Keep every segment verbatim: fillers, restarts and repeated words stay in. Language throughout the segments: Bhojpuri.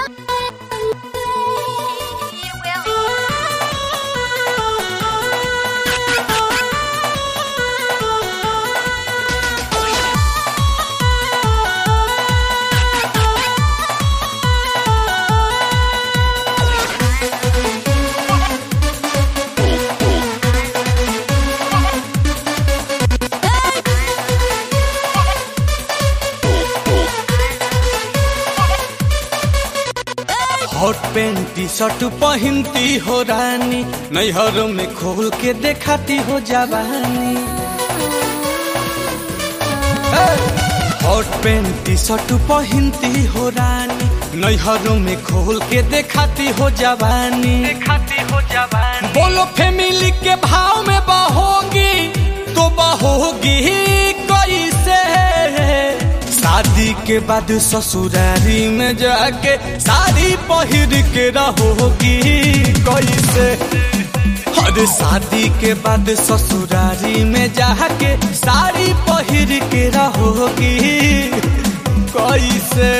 हॉट पैंट टी शर्ट पहनती हो रानी, नैहरों में खोल के दिखाती हो जवानी। हॉट पैंट टी शर्ट पहनती हो रानी, नैहरों में खोल के दिखाती हो जवानी, दिखाती हो जवानी। बोलो फैमिली के भाव में बहोगी तो बहोगी कैसे? शादी के बाद ससुरारी में जाके साड़ी पहिर के रहोगी कैसे? अरे शादी के बाद ससुरारी में जाके साड़ी पहिर के रहोगी कैसे?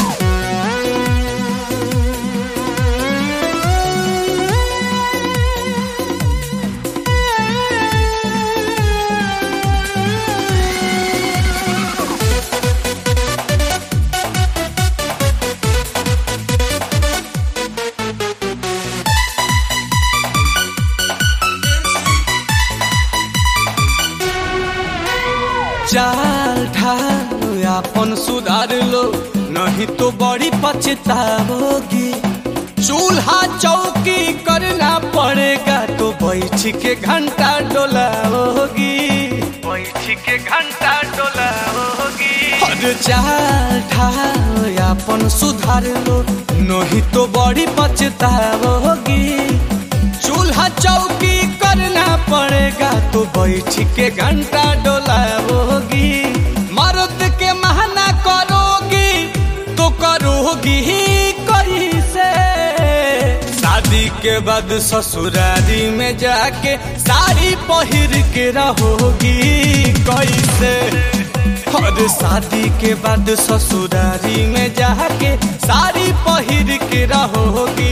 चाल ढाल अपन सुधार लो, नहीं तो बड़ी पछताओगी। चूल्हा चौकी करना पड़ेगा तो बैठ के घंटा डोलाओगी, बैठ के घंटा डोलाओगी। अरे चाल ढाल अपन सुधार लो, नहीं तो बड़ी पछताओगी। चूल्हा चौकी करना पड़ेगा तो बैठ के घंटा डोलाओगी। मर्द के महना करोगी तो करोगी कैसे? शादी के बाद ससुरारी में जाके साड़ी पहिर के रहोगी कैसे? और शादी के बाद ससुरारी में जाके साड़ी पहिर के रहोगी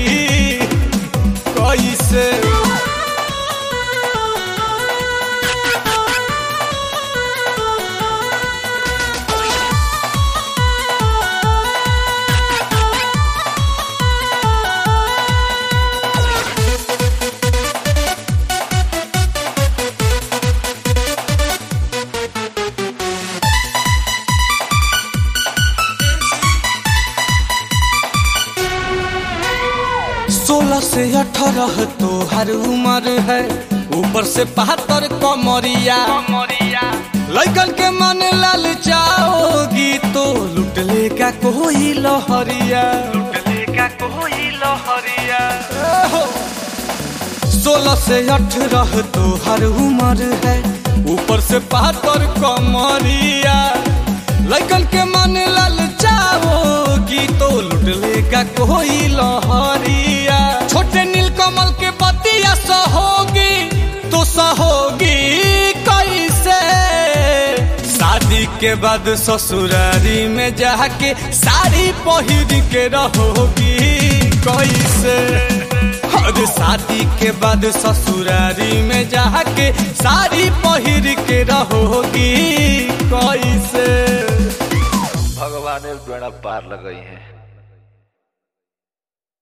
कैसे? सोलह से अठारह तो हर उम्र है, ऊपर से बहत्तर कमरिया। लड़कन के मन ललचाओगी तो लुट लेगा कोई लहरिया, लुट लेगा कोई लहरिया। सोलह से अठारह तो हर उम्र है, ऊपर से बहत्तर कमरिया। लड़कन के मन ललचाओगी तो लुट लेगा कोई लहरिया। छोटे नीलकमल के बतिया सहोगी तो सहोगी कैसे? शादी के बाद ससुरारी में जाके साड़ी पहिर के रहोगी कैसे? और शादी के बाद ससुरारी में जाके साड़ी पहिर के रहोगी कैसे? भगवान बेड़ा पार लगाई है।